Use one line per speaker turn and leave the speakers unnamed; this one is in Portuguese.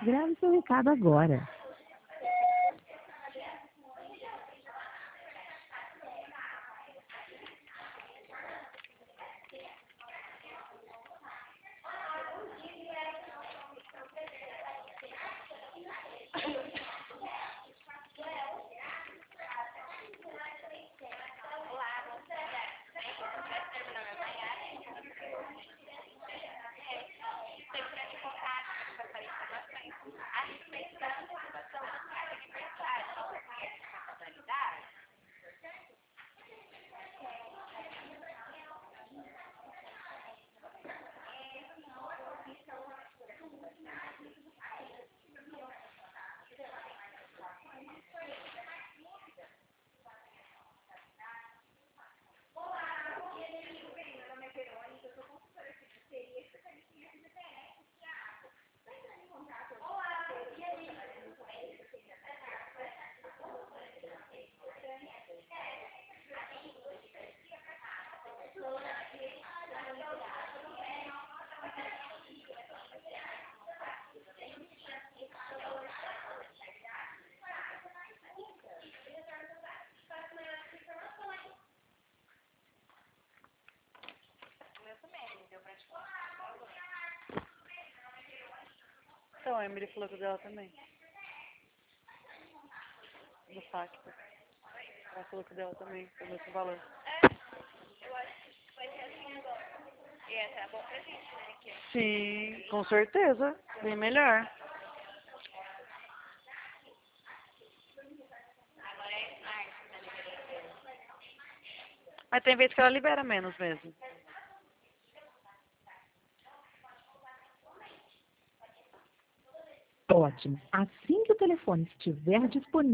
Grave seu recado agora.
Então, a Emily falou que o dela também. No saque. Ela falou que o dela também, com o mesmo valor.
Eu acho que vai ser assim agora. E essa é bom pra gente, né? Que
Sim, com certeza. Bem melhor.
agora é smart, tá liberando.
Mas tem vezes que ela libera menos mesmo.
Ótimo. Assim que o telefone estiver disponível,